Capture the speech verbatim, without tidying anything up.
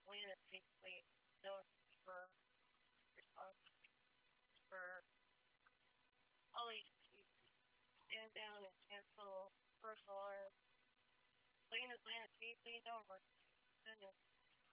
landed safely. No for response for all these stand down and cancel first alarm. Plane has landed safely. No emergency. Goodness.